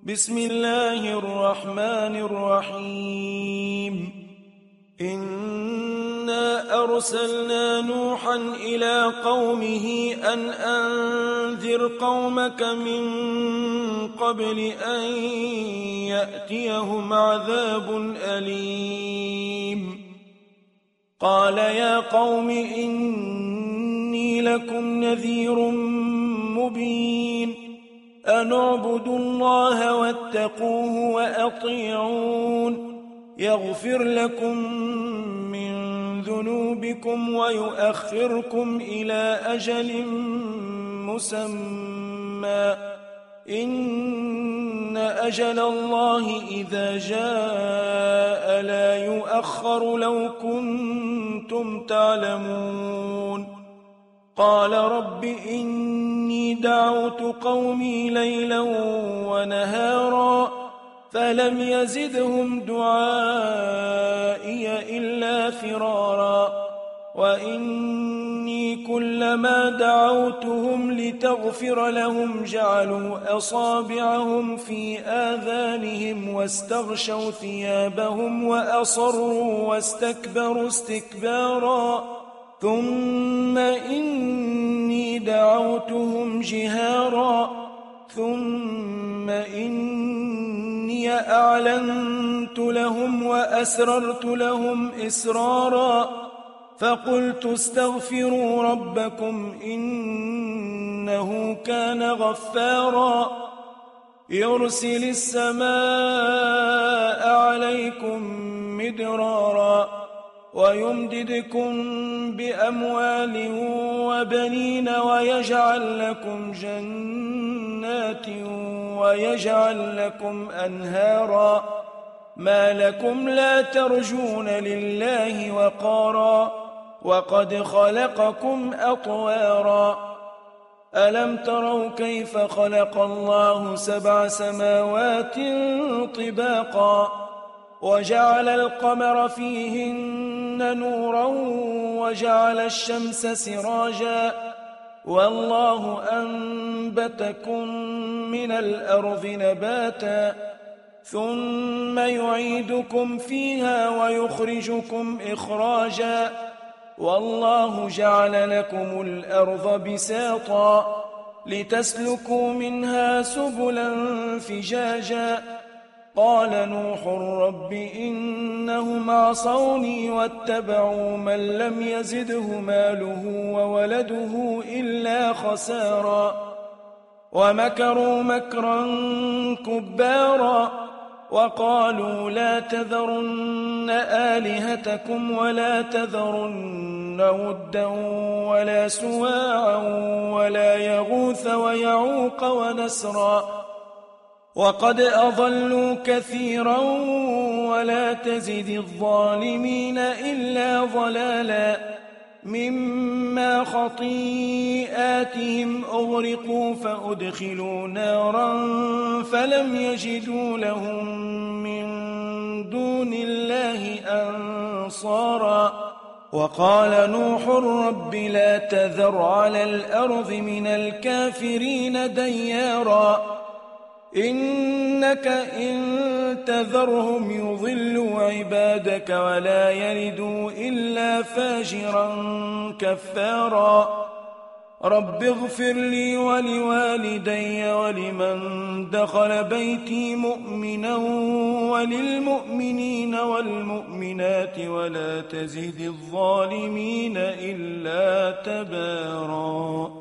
بسم الله الرحمن الرحيم إنا أرسلنا نوحا إلى قومه أن أنذر قومك من قبل أن يأتيهم عذاب أليم قال يا قوم إني لكم نذير مبين أن اعبدوا الله واتقوه وأطيعون يغفر لكم من ذنوبكم ويؤخركم إلى أجل مسمى إن أجل الله إذا جاء لا يؤخر لو كنتم تعلمون قال رب إني دعوت قومي ليلا ونهارا فلم يزدهم دعائي إلا فرارا وإني كلما دعوتهم لتغفر لهم جعلوا أصابعهم في آذانهم واستغشوا ثيابهم وأصروا واستكبروا استكبارا ثم إني دعوتهم جهارا ثم إني أعلنت لهم وأسررت لهم إسرارا فقلت استغفروا ربكم إنه كان غفارا يرسل السماء عليكم مدرارا ويمددكم بأموال وبنين ويجعل لكم جنات ويجعل لكم أنهارا ما لكم لا ترجون لله وقارا وقد خلقكم أطوارا ألم تروا كيف خلق الله 7 سماوات طباقا وجعل القمر فيهن نورا وجعل الشمس سراجا والله أنبتكم من الأرض نباتا ثم يعيدكم فيها ويخرجكم إخراجا والله جعل لكم الأرض بساطا لتسلكوا منها سبلا فجاجا قال نوح رب إنهم عصوني واتبعوا من لم يزده ماله وولده إلا خسارا ومكروا مكرا كبارا وقالوا لا تذرن آلهتكم ولا تذرن ودا ولا سواعا ولا يغوث ويعوق ونسرا وقد أضلوا كثيرا ولا تزد الظالمين إلا ضلالا مما خطيئاتهم أغرقوا فأدخلوا نارا فلم يجدوا لهم من دون الله أنصارا وقال نوح رب لا تذر على الأرض من الكافرين ديارا إنك إن تذرهم يضلوا عبادك ولا يلدوا إلا فاجرا كفارا رب اغفر لي ولوالدي ولمن دخل بيتي مؤمنا وللمؤمنين والمؤمنات ولا تزد الظالمين إلا تبارا